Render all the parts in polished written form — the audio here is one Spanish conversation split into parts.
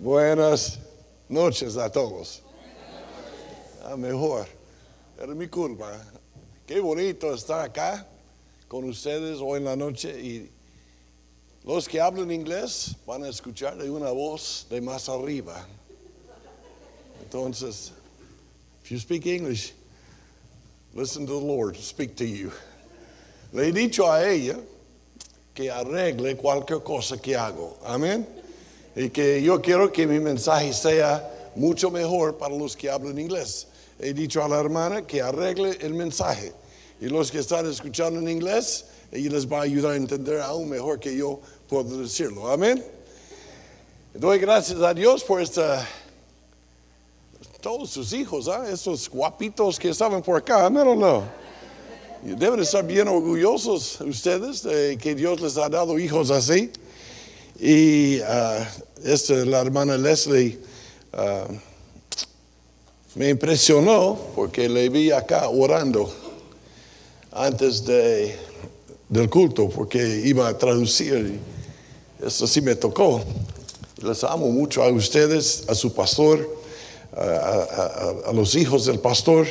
Buenas noches a todos. Mejor. Era mi culpa. Qué bonito estar acá con ustedes hoy en la noche. Y los que hablan inglés van a escuchar de una voz de más arriba. Entonces, if you speak English, listen to the Lord speak to you. Le he dicho a ella que arregle cualquier cosa que hago. Amén. Y que yo quiero que mi mensaje sea mucho mejor para los que hablan inglés. He dicho a la hermana que arregle el mensaje. Y los que están escuchando en inglés, ella les va a ayudar a entender aún mejor que yo puedo decirlo. Amén. Doy gracias a Dios por todos sus hijos, esos guapitos que estaban por acá. Amén o no. Deben estar bien orgullosos ustedes de que Dios les ha dado hijos así. Y la hermana Leslie me impresionó porque le vi acá orando antes del culto, porque iba a traducir. Y eso sí me tocó. Les amo mucho a ustedes, a su pastor, a los hijos del pastor.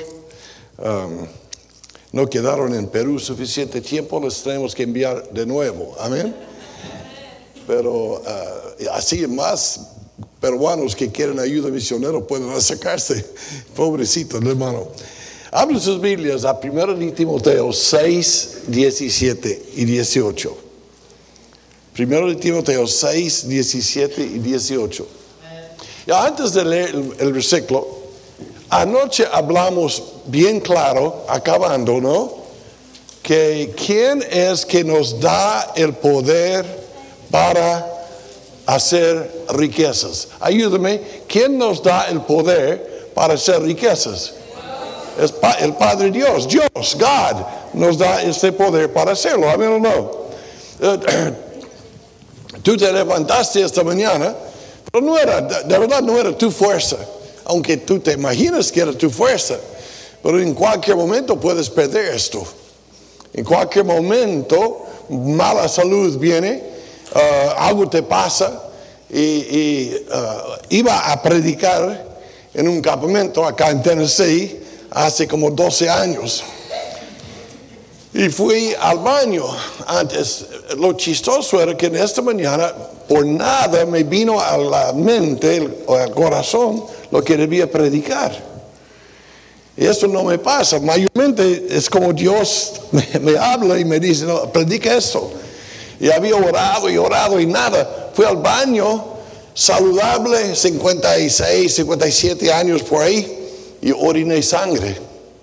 No quedaron en Perú suficiente tiempo, les tenemos que enviar de nuevo. Amén. Pero así más peruanos que quieren ayuda misionera pueden acercarse. Pobrecitos, hermano. Abren sus Biblias a 1 Timoteo 6, 17 y 18. 1 Timoteo 6, 17 y 18. Ya antes de leer el versículo, anoche hablamos bien claro, acabando, ¿no? Que quién es que nos da el poder para hacer riquezas. Ayúdame, ¿quién nos da el poder para hacer riquezas? Es el Padre Dios, God, nos da este poder para hacerlo. ¿Amén o no? Tú te levantaste esta mañana, pero de verdad no era tu fuerza, aunque tú te imaginas que era tu fuerza, pero en cualquier momento puedes perder esto. En cualquier momento, mala salud viene. Algo te pasa y iba a predicar en un campamento acá en Tennessee hace como 12 años y fui al baño antes. Lo chistoso era que en esta mañana por nada me vino a la mente o al corazón lo que debía predicar. Y eso no me pasa, mayormente es como Dios me habla y me dice, no, predica esto. Y había orado y nada. Fui al baño, saludable, 56, 57 años por ahí, y oriné sangre.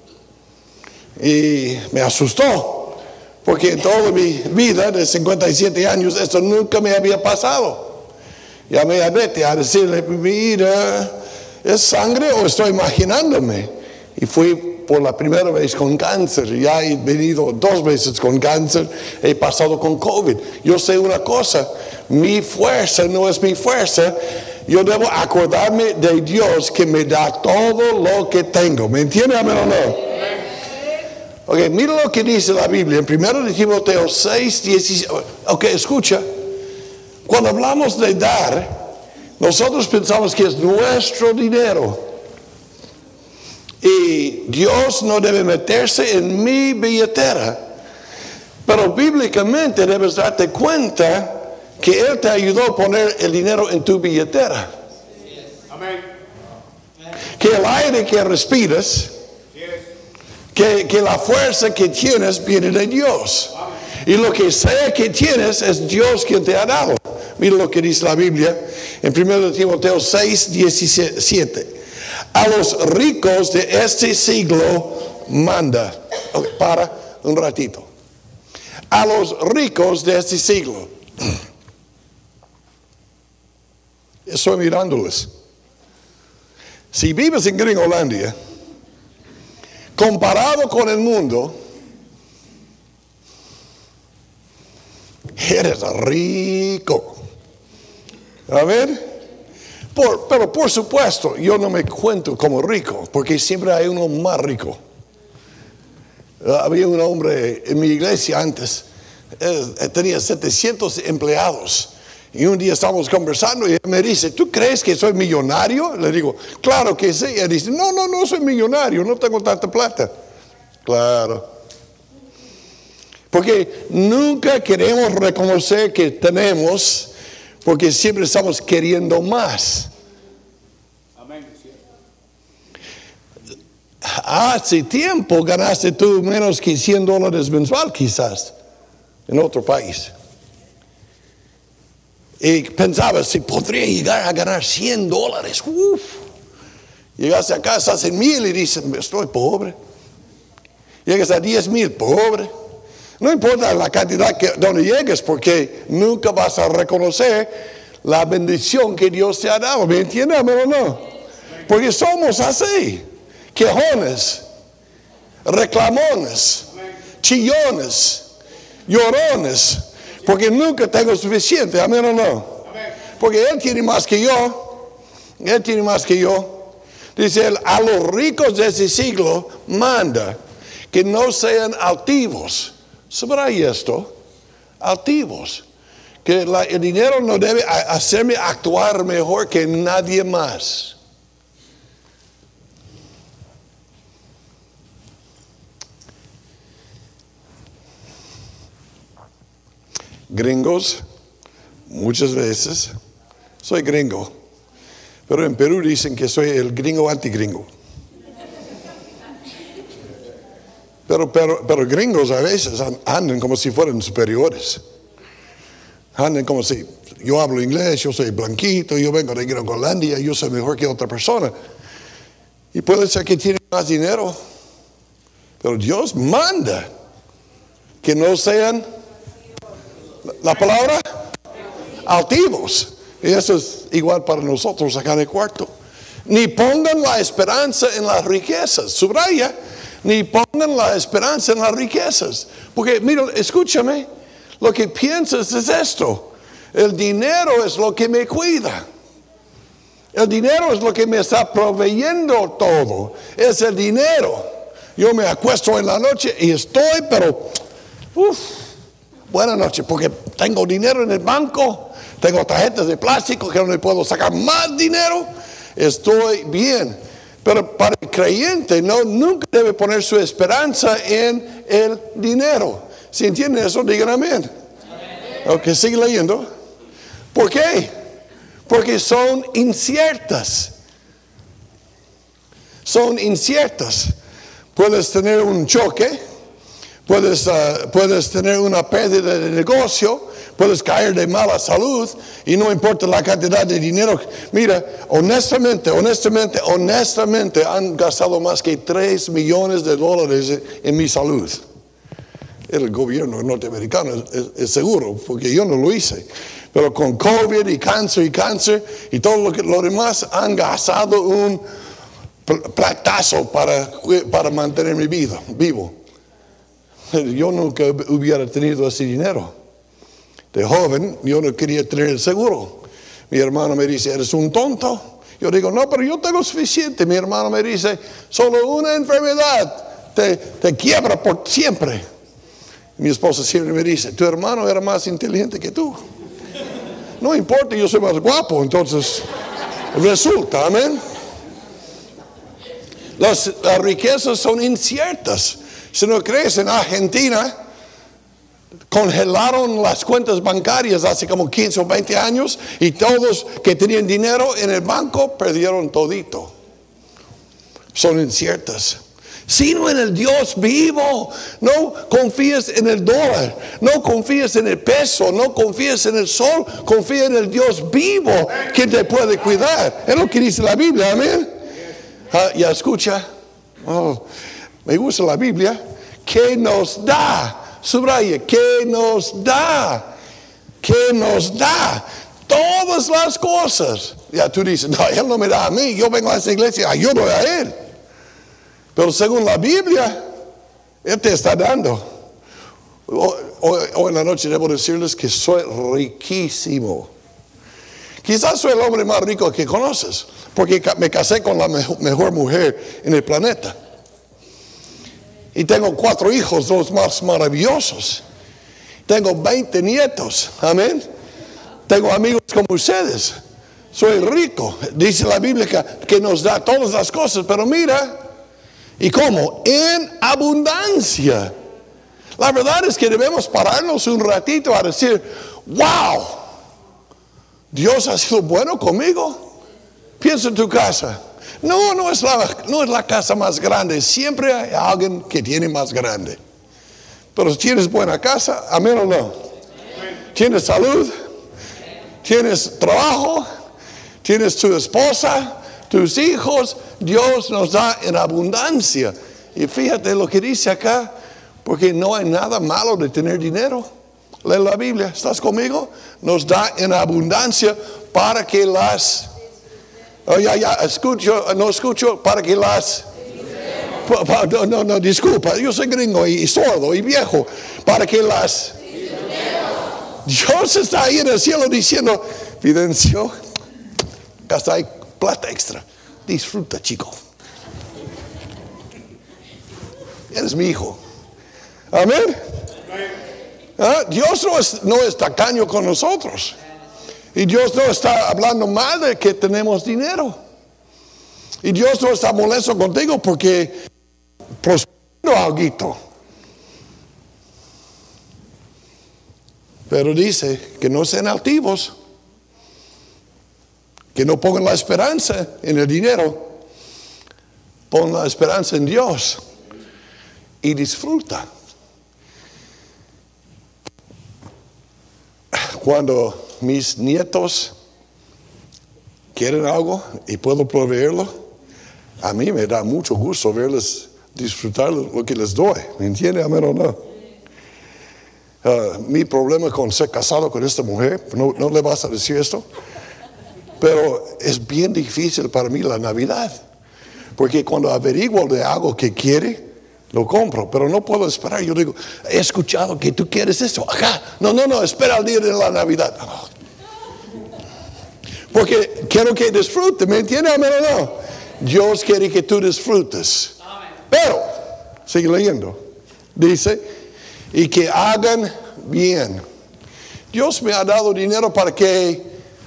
Y me asustó, porque en toda mi vida de 57 años esto nunca me había pasado. Llamé a Betty a decirle, mira, ¿es sangre o estoy imaginándome? Y fui por la primera vez con cáncer, ya he venido 2 veces con cáncer, he pasado con COVID. Yo sé una cosa, mi fuerza no es mi fuerza, yo debo acordarme de Dios que me da todo lo que tengo. ¿Me entiende, amén o no? Ok, mira lo que dice la Biblia en 1 Timoteo 6, 17. Ok, escucha, cuando hablamos de dar, nosotros pensamos que es nuestro dinero. Y Dios no debe meterse en mi billetera. Pero bíblicamente debes darte cuenta que Él te ayudó a poner el dinero en tu billetera. Amén. Que el aire que respiras, que la fuerza que tienes viene de Dios. Y lo que sea que tienes es Dios quien te ha dado. Mira lo que dice la Biblia en 1 Timoteo 6, 17. A los ricos de este siglo manda. Okay, para un ratito. A los ricos de este siglo. Estoy mirándoles. Si vives en Gringolandia, comparado con el mundo, eres rico. A ver. Pero por supuesto, yo no me cuento como rico, porque siempre hay uno más rico. Había un hombre en mi iglesia antes, tenía 700 empleados, Y un día estamos conversando y él me dice, ¿tú crees que soy millonario? Le digo, claro que sí. Él dice, no soy millonario, no tengo tanta plata. Claro. Porque nunca queremos reconocer que tenemos, porque siempre estamos queriendo más. Amén. Hace tiempo ganaste tú menos que $100 mensual quizás en otro país. Y pensaba, si podría llegar a ganar $100. Llegaste a casa, hacen 1,000 y dices, estoy pobre. Llegas a 10,000, pobre. No importa la cantidad donde llegues, porque nunca vas a reconocer la bendición que Dios te ha dado. ¿Me entiendes o no? Porque somos así. Quejones, reclamones, chillones, llorones. Porque nunca tengo suficiente, amén o no. Porque Él tiene más que yo. Él tiene más que yo. Dice Él, a los ricos de ese siglo manda que no sean altivos. Subraya esto, altivos. Que el dinero no debe hacerme actuar mejor que nadie más. Gringos, muchas veces, soy gringo, pero en Perú dicen que soy el gringo antigringo. Pero gringos a veces andan como si fueran superiores. Andan como si yo hablo inglés, yo soy blanquito, yo vengo de Gringolandia, yo soy mejor que otra persona. Y puede ser que tienen más dinero, pero Dios manda que no sean, la palabra, altivos. Y eso es igual para nosotros acá en el cuarto. Ni pongan la esperanza en las riquezas. Subraya, ni pongan la esperanza en las riquezas. Porque, mira, escúchame, lo que piensas es esto. El dinero es lo que me cuida. El dinero es lo que me está proveyendo todo. Es el dinero. Yo me acuesto en la noche y estoy, pero, buena noche, porque tengo dinero en el banco, tengo tarjetas de plástico que no le puedo sacar más dinero, estoy bien. Pero para el creyente nunca debe poner su esperanza en el dinero. Si entienden eso, digan amén. Ok, sigue leyendo. ¿Por qué? Porque son inciertas. Son inciertas. Puedes tener un choque, puedes tener una pérdida de negocio, puedes caer de mala salud y no importa la cantidad de dinero. Mira, honestamente, han gastado más que $3 millones en mi salud. El gobierno norteamericano es seguro, porque yo no lo hice. Pero con COVID y cáncer y todo lo demás han gastado un platazo para mantenerme vivo. Yo nunca hubiera tenido ese dinero. De joven, yo no quería tener el seguro. Mi hermano me dice, ¿eres un tonto? Yo digo, no, pero yo tengo suficiente. Mi hermano me dice, solo una enfermedad te quiebra por siempre. Mi esposa siempre me dice, tu hermano era más inteligente que tú. No importa, yo soy más guapo, entonces resulta, amén. Las riquezas son inciertas. Si no crees, en Argentina congelaron las cuentas bancarias hace como 15 o 20 años y todos que tenían dinero en el banco perdieron todito. Son inciertas. Sino en el Dios vivo. No confíes en el dólar, no confíes en el peso, no confíes en el sol, confía en el Dios vivo que te puede cuidar. Es lo que dice la Biblia, amén. Ya escucha. Me gusta la Biblia. ¿Qué nos da? Subraya, ¿qué nos da? ¿Qué nos da? Todas las cosas. Ya tú dices, no, Él no me da a mí. Yo vengo a esa iglesia, ayudo a Él. Pero según la Biblia, Él te está dando. Hoy en la noche debo decirles que soy riquísimo. Quizás soy el hombre más rico que conoces, porque me casé con la mejor mujer en el planeta. Y tengo 4 hijos, los más maravillosos. Tengo 20 nietos, amén. tengo amigos como ustedes. Soy rico. Dice la Biblia que nos da todas las cosas. Pero mira, ¿y cómo? En abundancia. La verdad es que debemos pararnos un ratito a decir, wow, Dios ha sido bueno conmigo. Piensa en tu casa. No es la casa más grande. Siempre hay alguien que tiene más grande. Pero si tienes buena casa, amén o no. Tienes salud, tienes trabajo, tienes tu esposa, tus hijos. Dios nos da en abundancia. Y fíjate lo que dice acá, porque no hay nada malo de tener dinero. Lee la Biblia, ¿estás conmigo? Nos da en abundancia para que las... no escucho, para que las... No, disculpa, yo soy gringo y sordo y viejo. Para que las... Dios está ahí en el cielo diciendo, Fidencio, acá hay plata extra. Disfruta, chico. Eres mi hijo. Amén. Dios no es tacaño con nosotros. Y Dios no está hablando mal de que tenemos dinero. Y Dios no está molesto contigo porque prospero algo. Pero dice que no sean altivos, que no pongan la esperanza en el dinero, pon la esperanza en Dios y disfruta. Cuando mis nietos quieren algo y puedo proveerlo, a mí me da mucho gusto verles disfrutar lo que les doy. ¿Me entiende? Amén o no. Mi problema con ser casado con esta mujer, no le vas a decir esto, pero es bien difícil para mí la Navidad, porque cuando averiguo de algo que quiere, lo compro, pero no puedo esperar. Yo digo, he escuchado que tú quieres esto. Ajá, no, espera el día de la Navidad. Porque quiero que disfrute, ¿me entiendes? Amén o no. Dios quiere que tú disfrutes. Pero, sigue leyendo, dice, y que hagan bien. Dios me ha dado dinero para que,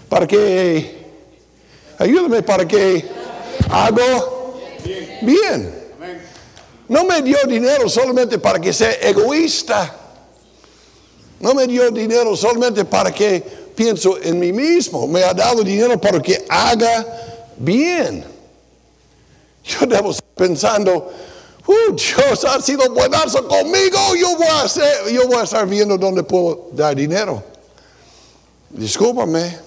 ayúdame para que hago bien. No me dio dinero solamente para que sea egoísta. No me dio dinero solamente para que pienso en mí mismo. Me ha dado dinero para que haga bien. Yo debo estar pensando, Dios ha sido buenazo conmigo. Yo voy a estar viendo dónde puedo dar dinero. Discúlpame.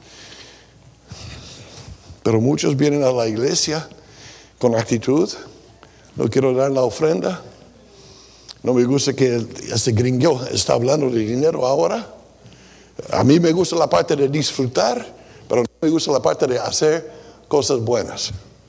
Pero muchos vienen a la iglesia con actitud. No quiero dar la ofrenda. No me gusta que este gringo está hablando de dinero ahora. A mí me gusta la parte de disfrutar, pero no me gusta la parte de hacer cosas buenas.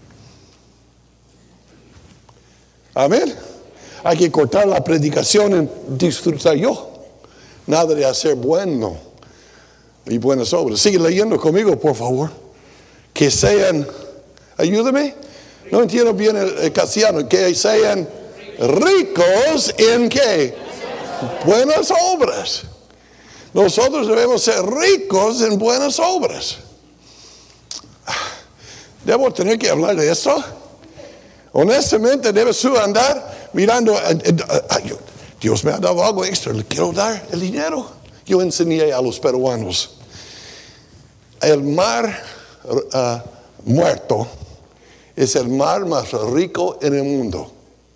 Amén. Hay que cortar la predicación en disfrutar yo. Nada de hacer bueno y buenas obras. Sigue leyendo conmigo, por favor. Que sean, ayúdame. No entiendo bien el castellano. Que sean ricos en ¿qué? Buenas obras. Nosotros debemos ser ricos en buenas obras. ¿Debo tener que hablar de esto? Honestamente, debes tú andar mirando. Dios me ha dado algo extra, le quiero dar el dinero. Yo enseñé a los peruanos. El mar muerto es el mar más rico en el mundo.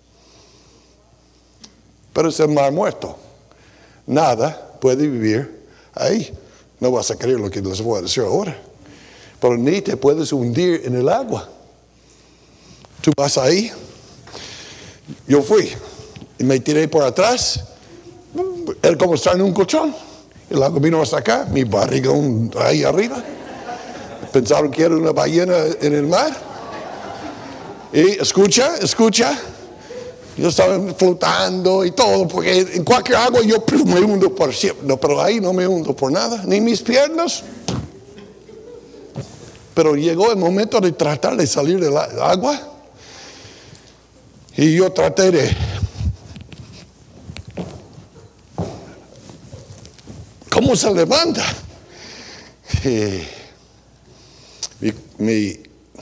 Pero es el mar muerto. Nada puede vivir ahí. No vas a creer lo que les voy a decir ahora. Pero ni te puedes hundir en el agua. Tú vas ahí. Yo fui y me tiré por atrás. Era como estar en un colchón. El agua vino hasta acá, mi barriga ahí arriba. Pensaron que era una ballena en el mar. Y escucha. Yo estaba flotando y todo, porque en cualquier agua yo me hundo por siempre. No, pero ahí no me hundo por nada, ni mis piernas. Pero llegó el momento de tratar de salir del agua. Y yo traté de... ¿Cómo se levanta? Mi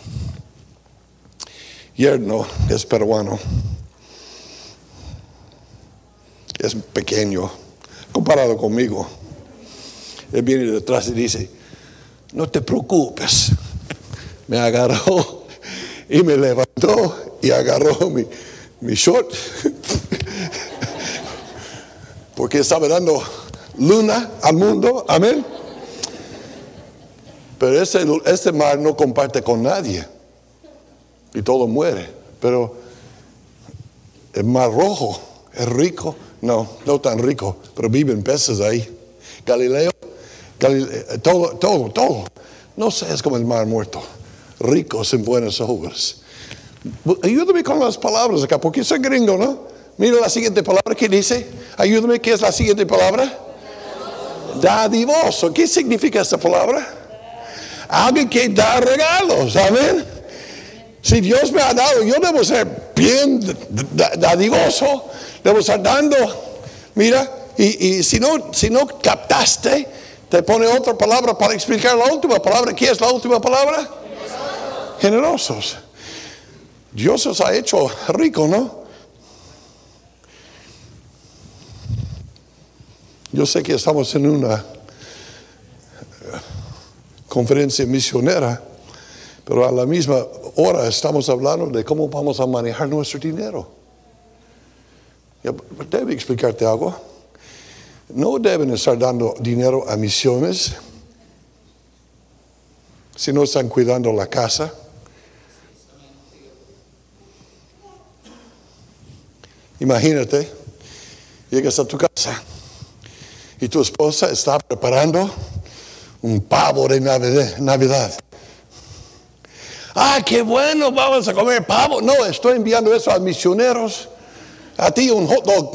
yerno es peruano. Es pequeño comparado conmigo. Él viene detrás y dice, no te preocupes. Me agarró y me levantó y agarró mi short. Porque estaba dando luna al mundo. Amén. Pero ese mar no comparte con nadie. Y todo muere. Pero el mar rojo es rico. No tan rico. Pero viven peces ahí. Galileo, todo. No sé, es como el mar muerto. Ricos en buenas obras. Ayúdame con las palabras acá, porque soy gringo, ¿no? Mira la siguiente palabra que dice. Ayúdame, ¿qué es la siguiente palabra? Dadivoso. ¿Qué significa esta palabra? Alguien que da regalos, amén. Si Dios me ha dado, yo debo ser bien dadivoso, debo estar dando. Mira, y si no captaste, te pone otra palabra para explicar la última palabra. ¿Qué es la última palabra? Generosos. Dios os ha hecho rico, ¿no? Yo sé que estamos en una conferencia misionera, pero a la misma hora estamos hablando de cómo vamos a manejar nuestro dinero. Debo explicarte algo. No deben estar dando dinero a misiones si no están cuidando la casa. Imagínate, llegas a tu casa y tu esposa está preparando un pavo de Navidad. ¡Ah, qué bueno! Vamos a comer pavo. No, estoy enviando eso a misioneros. A ti un hot dog.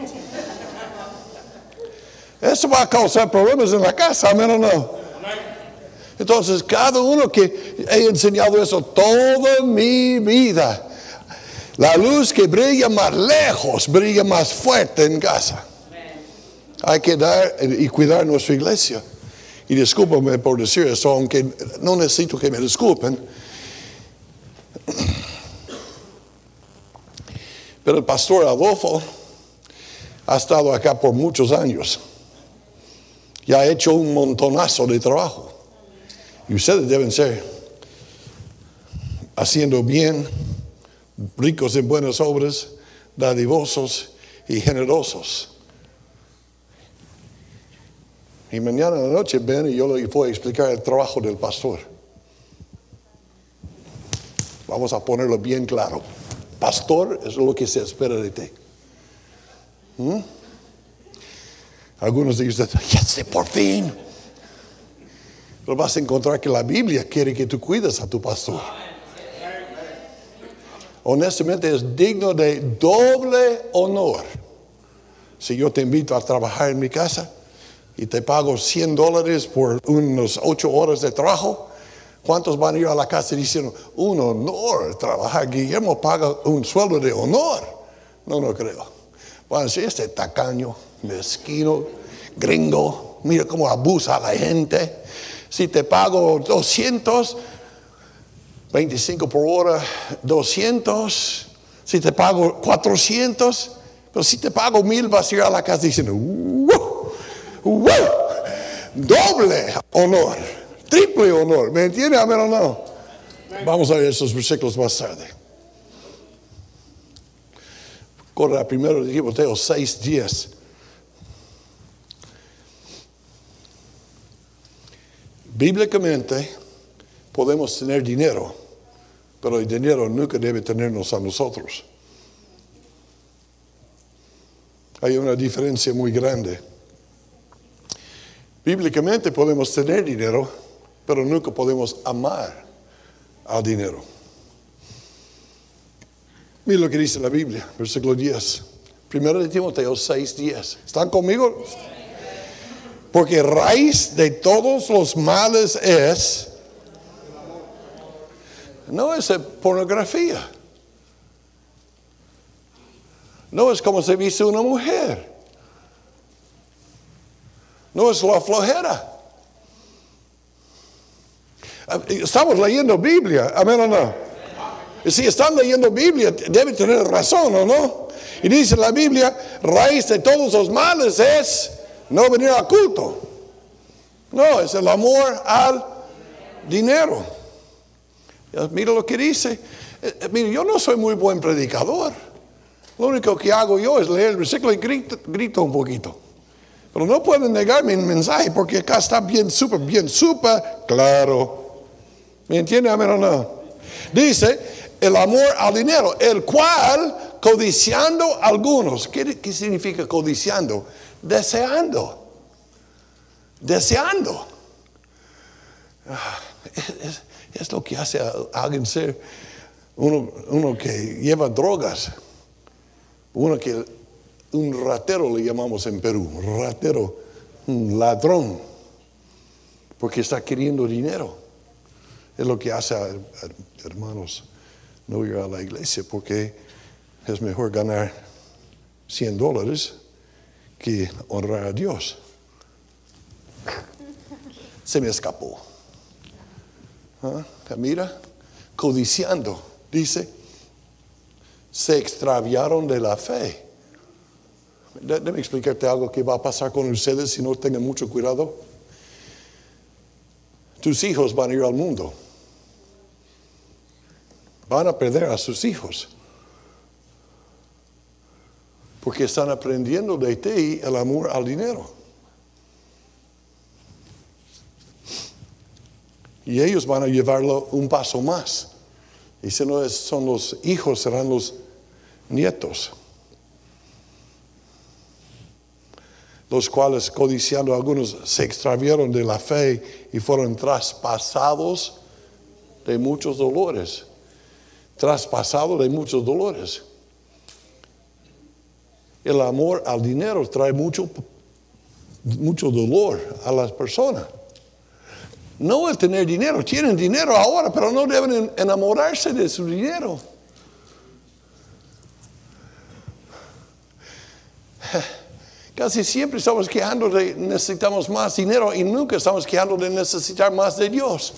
Eso va a causar problemas en la casa, ¿amén o no? Entonces, cada uno que he enseñado eso toda mi vida. La luz que brilla más lejos, brilla más fuerte en casa. Hay que dar y cuidar nuestra iglesia. Y discúlpame por decir eso, aunque no necesito que me disculpen. Pero el pastor Adolfo ha estado acá por muchos años. Y ha hecho un montonazo de trabajo. Y ustedes deben ser haciendo bien, ricos en buenas obras, dadivosos y generosos. Y mañana en la noche ven y yo les voy a explicar el trabajo del pastor. Vamos a ponerlo bien claro. Pastor es lo que se espera de ti. Algunos de ustedes, ya sé, por fin. Pero vas a encontrar que la Biblia quiere que tú cuides a tu pastor. Honestamente es digno de doble honor. Si yo te invito a trabajar en mi casa y te pago $100 por unas 8 horas de trabajo, ¿cuántos van a ir a la casa diciendo, un honor trabajar? Guillermo paga un sueldo de honor. No creo. Van a decir, este tacaño, mezquino, gringo, mira cómo abusa a la gente. Si te pago 200, 25 por hora, 200. Si te pago 400, pero si te pago 1,000, vas a ir a la casa diciendo, ¡wow! Doble honor, triple honor. ¿Me entiende? Amén o no. Vamos a ver esos versículos más tarde. Corre a 1 Timoteo 6:10. Bíblicamente podemos tener dinero, pero el dinero nunca debe tenernos a nosotros. Hay una diferencia muy grande. Bíblicamente podemos tener dinero, pero nunca podemos amar al dinero. Mira lo que dice la Biblia, versículo 10. 1 Timoteo 6:10. ¿Están conmigo? Porque raíz de todos los males no es pornografía. No es como se viste una mujer. No es la flojera. Estamos leyendo Biblia, amén o no. Y si están leyendo Biblia, deben tener razón o no. Y dice la Biblia, raíz de todos los males es no venir al culto. No, es el amor al dinero. Mira lo que dice. Mire, yo no soy muy buen predicador. Lo único que hago yo es leer el versículo y grito un poquito. Pero no pueden negar mi mensaje porque acá está bien súper claro. ¿Me entiende, amén o no? Dice, el amor al dinero, el cual codiciando algunos. ¿Qué significa codiciando? Deseando. Es lo que hace a alguien ser uno que lleva drogas. Un ratero le llamamos en Perú, ratero, un ladrón, porque está queriendo dinero. Es lo que hace a hermanos no ir a la iglesia, porque es mejor ganar $100 que honrar a Dios. Se me escapó. Mira, codiciando, dice, se extraviaron de la fe. Déjame explicarte algo que va a pasar con ustedes si no tengan mucho cuidado. Tus hijos van a ir al mundo. Van a perder a sus hijos. Porque están aprendiendo de ti el amor al dinero. Y ellos van a llevarlo un paso más. Y si no son los hijos, serán los nietos. Los cuales, codiciando algunos, se extraviaron de la fe y fueron traspasados de muchos dolores. Traspasados de muchos dolores. El amor al dinero trae mucho dolor a las personas. No el tener dinero, tienen dinero ahora, pero no deben enamorarse de su dinero. Casi siempre estamos quejando de necesitamos más dinero y nunca estamos quejando de necesitar más de Dios.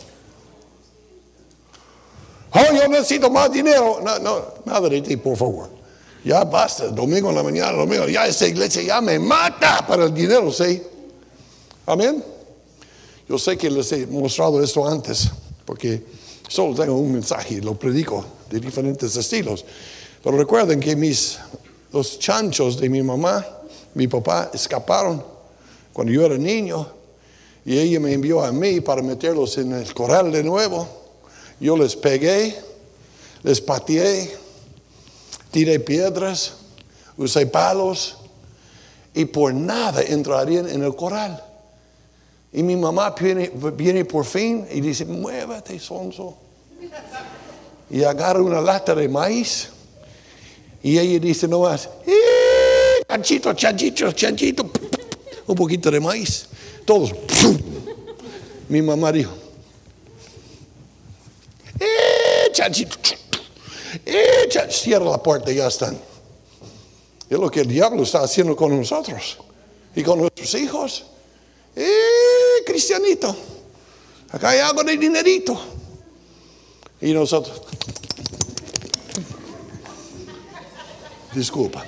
Oh, yo necesito más dinero. No, nada de ti, por favor. Ya basta, domingo en la mañana, domingo, ya esta iglesia ya me mata para el dinero, ¿sí? Amén. Yo sé que les he mostrado esto antes, porque solo tengo un mensaje y lo predico de diferentes estilos. Pero recuerden que los chanchos de mi mamá, mi papá, escaparon cuando yo era niño y ella me envió a mí para meterlos en el corral de nuevo. Yo les pegué, les pateé, tiré piedras, usé palos y por nada entrarían en el corral. Y mi mamá viene por fin y dice, muévete, sonso. Y agarra una lata de maíz y ella dice nomás, chanchito, un poquito de maíz. Todos. Mi mamá dijo, chanchito, cierra la puerta y ya están. Es lo que el diablo está haciendo con nosotros y con nuestros hijos. Cristianito, acá hay algo de dinerito. Y nosotros, disculpa.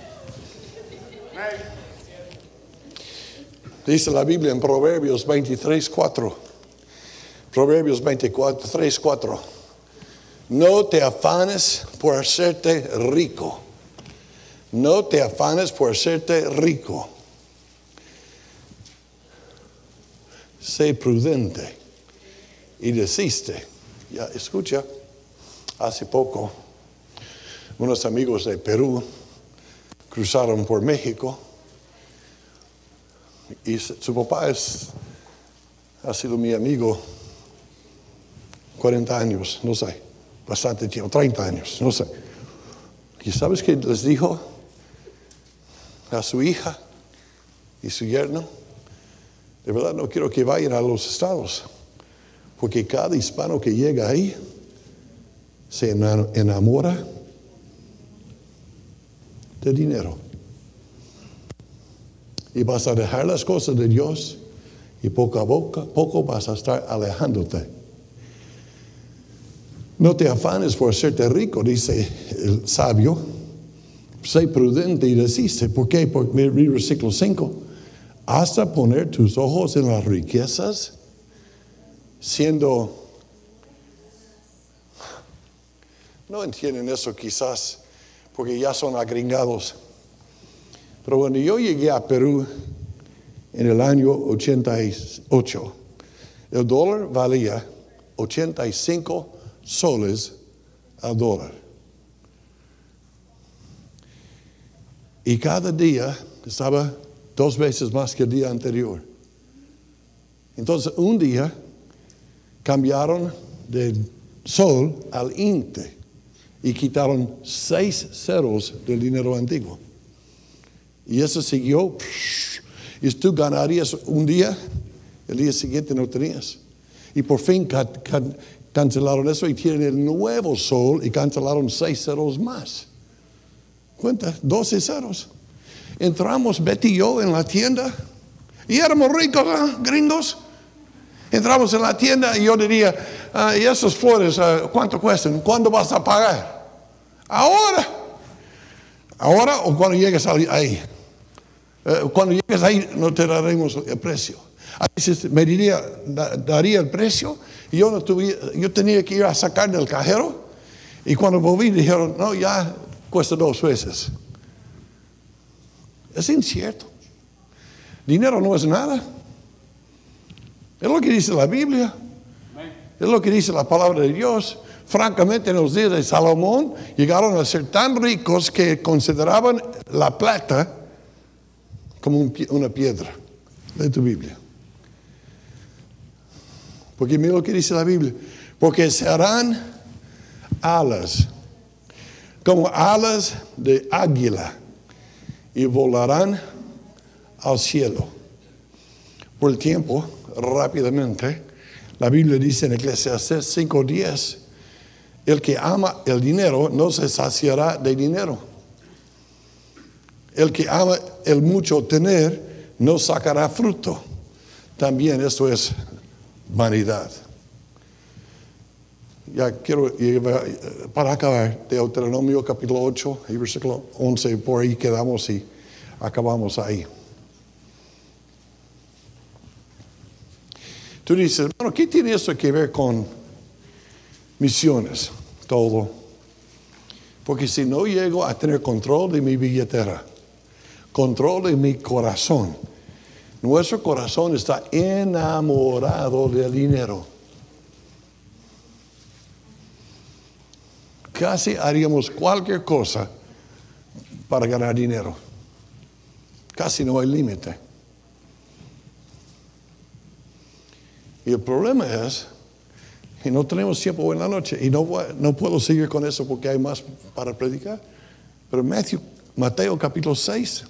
Dice la Biblia en Proverbios 23:4. Proverbios 23:4. No te afanes por hacerte rico. No te afanes por hacerte rico. Sé prudente y desiste. Ya escucha, hace poco unos amigos de Perú cruzaron por México y su papá ha sido mi amigo 40 años, no sé, bastante tiempo, 30 años, no sé. ¿Y sabes qué les dijo a su hija y su yerno? De verdad no quiero que vayan a los estados, porque cada hispano que llega ahí se enamora de dinero. Y vas a dejar las cosas de Dios y poco a poco vas a estar alejándote No te afanes por hacerte rico, dice el sabio. Sé prudente y desiste. ¿Por qué? Porque versículo 5. Hasta poner tus ojos en las riquezas, siendo... No entienden eso quizás, porque ya son agringados. Pero cuando yo llegué a Perú en el año 88, el dólar valía 85 soles al dólar. Y cada día estaba 2 veces más que el día anterior. Entonces, un día cambiaron del sol al inte y quitaron 6 ceros del dinero antiguo. Y eso siguió. Y tú ganarías un día, el día siguiente no tenías. Y por fin cancelaron eso y tienen el nuevo sol y cancelaron 6 ceros más. Cuenta, 12 ceros. Entramos Betty y yo en la tienda y éramos ricos, gringos. Entramos en la tienda y yo diría, y esas flores, ¿cuánto cuestan? ¿Cuándo vas a pagar? Ahora o cuando llegues ahí. Cuando llegues ahí no te daremos el precio. A veces me daría el precio y yo tenía que ir a sacar del cajero y cuando volví dijeron, no, ya cuesta 2 veces. Es incierto. Dinero no es nada. Es lo que dice la Biblia. Es lo que dice la palabra de Dios. Francamente, en los días de Salomón llegaron a ser tan ricos que consideraban la plata como una piedra. Lee tu Biblia. Porque mira lo que dice la Biblia. Porque se harán alas, como alas de águila, y volarán al cielo. Por el tiempo, rápidamente, la Biblia dice en Eclesiastés 5:10, el que ama el dinero no se saciará de dinero. El que ama el mucho tener no sacará fruto. También esto es vanidad. Ya quiero, para acabar, Deuteronomio capítulo 8 y versículo 11, por ahí quedamos y acabamos ahí. Tú dices, bueno, ¿qué tiene eso que ver con misiones? Todo. Porque si no llego a tener control de mi billetera, control de mi corazón, nuestro corazón está enamorado del dinero. Casi haríamos cualquier cosa para ganar dinero. Casi no hay límite. Y el problema es que no tenemos tiempo en la noche. Y no puedo seguir con eso porque hay más para predicar. Pero Mateo capítulo 6,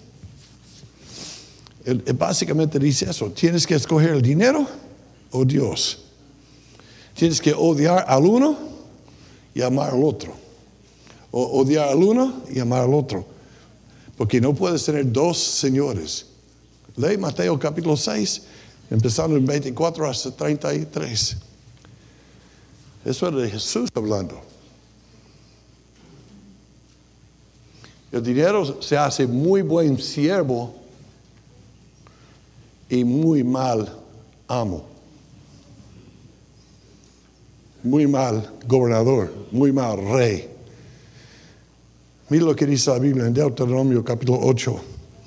básicamente dice eso. Tienes que escoger el dinero o Dios. Tienes que odiar al uno y amar al otro. O odiar al uno y amar al otro. Porque no puedes tener 2 señores. Lee Mateo capítulo 6, empezando en 24 hasta 33. Eso es de Jesús hablando. El dinero se hace muy buen siervo y muy mal amo. Muy mal gobernador, muy mal rey. Mira lo que dice la Biblia en Deuteronomio capítulo 8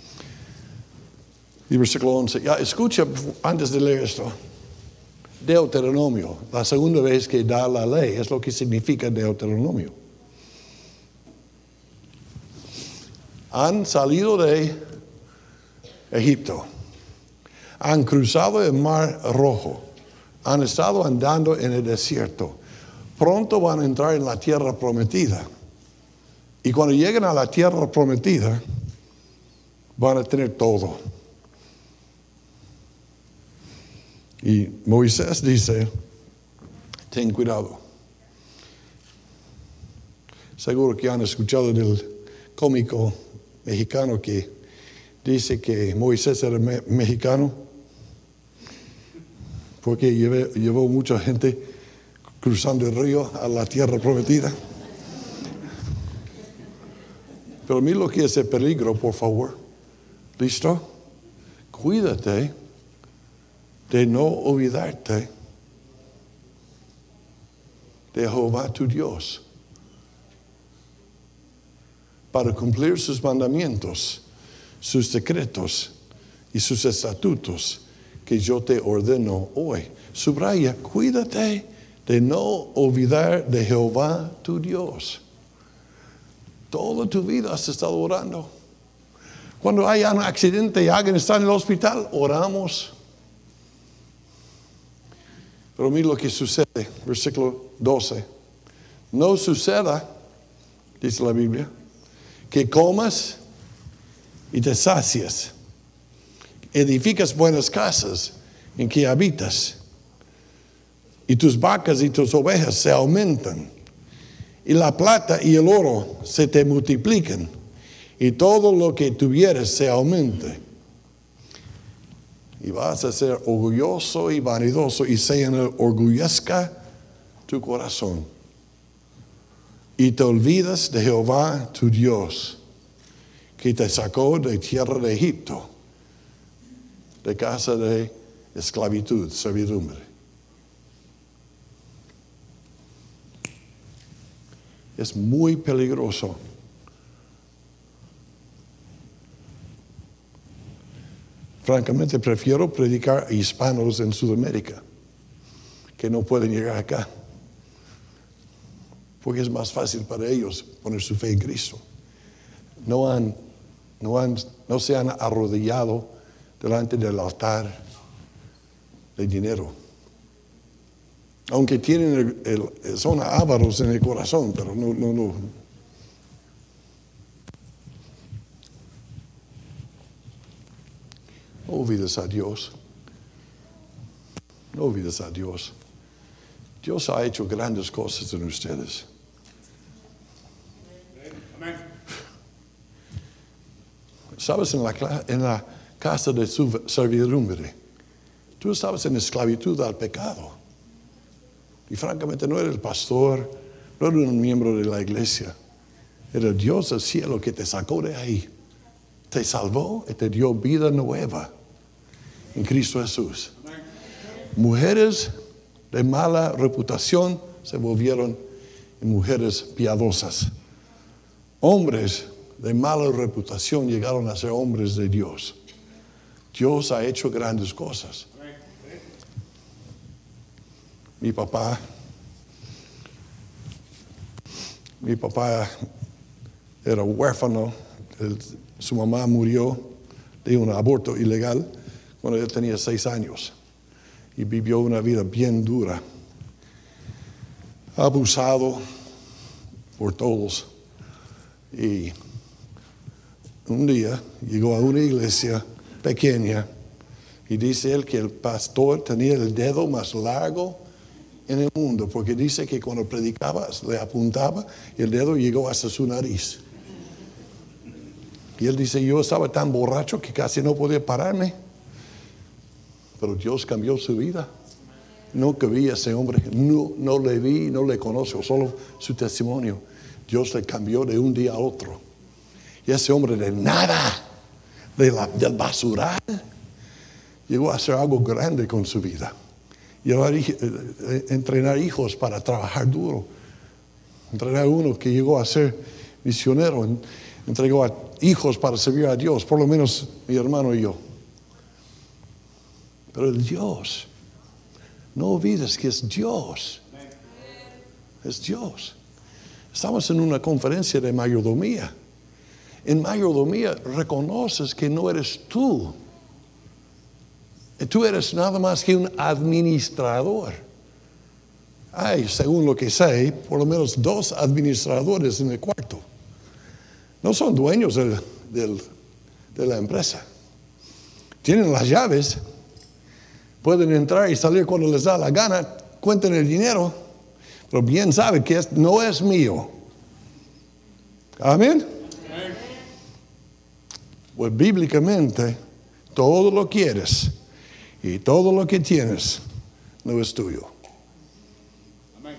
y versículo 11. Ya, escucha antes de leer esto. Deuteronomio, la segunda vez que da la ley, es lo que significa Deuteronomio. Han salido de Egipto, han cruzado el mar Rojo, han estado andando en el desierto, pronto van a entrar en la tierra prometida. Y cuando lleguen a la tierra prometida, van a tener todo. Y Moisés dice, ten cuidado. Seguro que han escuchado del cómico mexicano que dice que Moisés era mexicano porque llevó mucha gente cruzando el río a la tierra prometida. Pero mira lo que es el peligro, por favor. ¿Listo? Cuídate de no olvidarte de Jehová tu Dios para cumplir sus mandamientos, sus decretos y sus estatutos que yo te ordeno hoy. Subraya, cuídate de no olvidar de Jehová tu Dios. Toda tu vida has estado orando. Cuando haya un accidente y alguien está en el hospital, oramos. Pero mira lo que sucede, versículo 12. No suceda, dice la Biblia, que comas y te sacies, edificas buenas casas en que habitas, y tus vacas y tus ovejas se aumentan, y la plata y el oro se te multipliquen, y todo lo que tuvieres se aumente. Y vas a ser orgulloso y vanidoso, y se enorgullezca tu corazón. Y te olvidas de Jehová tu Dios, que te sacó de tierra de Egipto, de casa de esclavitud, servidumbre. Es muy peligroso. Francamente, prefiero predicar a hispanos en Sudamérica que no pueden llegar acá, porque es más fácil para ellos poner su fe en Cristo. No se han arrodillado delante del altar de dinero. Aunque son ávaros en el corazón, pero no. No olvides a Dios. No olvides a Dios. Dios ha hecho grandes cosas en ustedes. Amén. Sabes, en la casa de su servidumbre, tú estabas en esclavitud al pecado. Y francamente no era el pastor, no era un miembro de la iglesia. Era Dios del cielo que te sacó de ahí. Te salvó y te dio vida nueva en Cristo Jesús. Mujeres de mala reputación se volvieron mujeres piadosas. Hombres de mala reputación llegaron a ser hombres de Dios. Dios ha hecho grandes cosas. Mi papá era huérfano. Su mamá murió de un aborto ilegal cuando él tenía 6 años y vivió una vida bien dura, abusado por todos. Y un día llegó a una iglesia pequeña y dice él que el pastor tenía el dedo más largo en el mundo, porque dice que cuando predicaba le apuntaba y el dedo llegó hasta su nariz. Y él dice, yo estaba tan borracho que casi no podía pararme, pero Dios cambió su vida. Nunca vi a ese hombre, no le vi, no le conozco, solo su testimonio. Dios le cambió de un día a otro. Y ese hombre de nada, del basural, llegó a hacer algo grande con su vida. Entrenar hijos para trabajar duro. Entrenar a uno que llegó a ser misionero. Entregó a hijos para servir a Dios, por lo menos mi hermano y yo. Pero el Dios, no olvides que es Dios. Es Dios. Estamos en una conferencia de mayordomía. En mayordomía reconoces que no eres tú. Tú eres nada más que un administrador. Hay, según lo que sé, por lo menos 2 administradores en el cuarto. No son dueños de la empresa. Tienen las llaves. Pueden entrar y salir cuando les da la gana. Cuentan el dinero. Pero bien saben que no es mío. Amén. Pues bíblicamente, todo lo quieres y todo lo que tienes no es tuyo. Amén.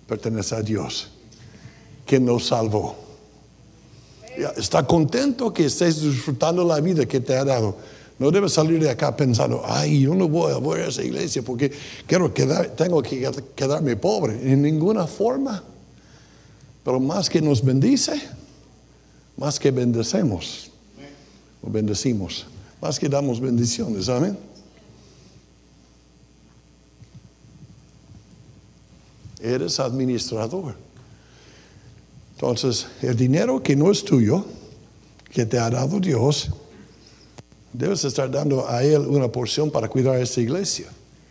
pertenece a Dios, quien nos salvó. Está contento que estés disfrutando la vida que te ha dado. No debes salir de acá pensando, ay, yo no voy a esa iglesia porque tengo que quedarme pobre. En ninguna forma. Pero más que nos bendice, más que bendecimos, más que damos bendiciones, amén. Eres administrador. Entonces, el dinero que no es tuyo, que te ha dado Dios, debes estar dando a Él una porción para cuidar a esta iglesia,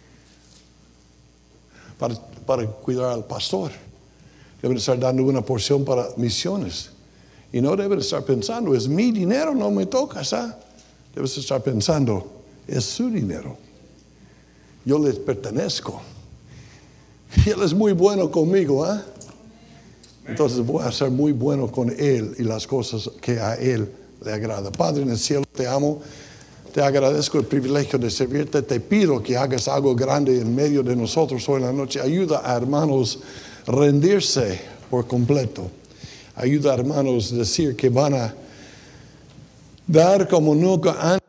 para cuidar al pastor. Deben estar dando una porción para misiones. Y no deben estar pensando, es mi dinero, no me toca, ¿sabes? Debes estar pensando, es su dinero. Yo les pertenezco. Y Él es muy bueno conmigo, ¿eh? Entonces voy a ser muy bueno con Él y las cosas que a Él le agrada. Padre en el cielo, te amo. Te agradezco el privilegio de servirte. Te pido que hagas algo grande en medio de nosotros hoy en la noche. Ayuda a hermanos a rendirse por completo. Ayuda a hermanos a decir que van a dar como nunca antes.